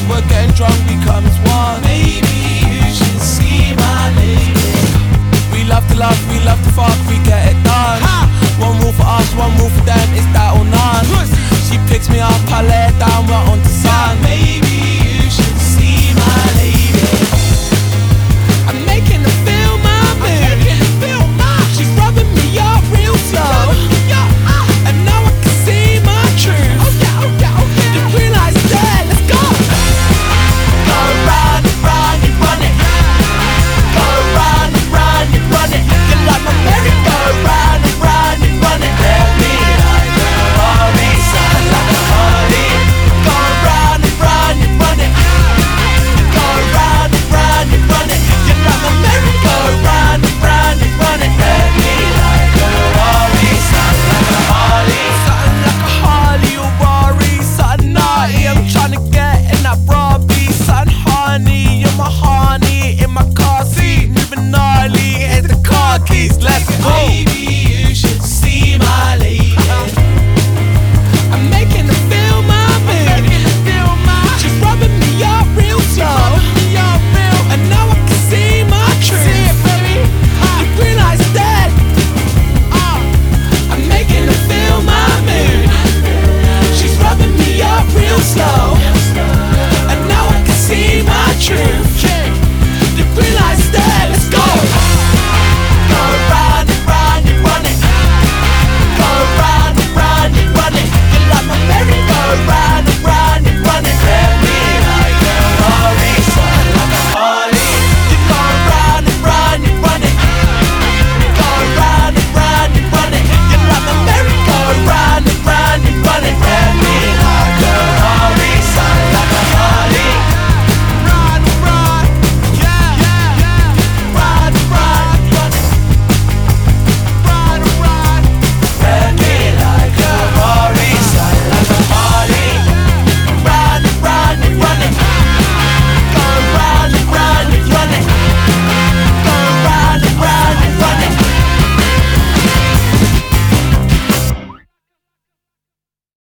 we're getting drunk, becomes one. Maybe you should see my lady. We love to love, we love to fuck, we get it done. One rule for us, one rule for them, it's that or none. She picks me up, I lay it down, we're on to sun. Maybe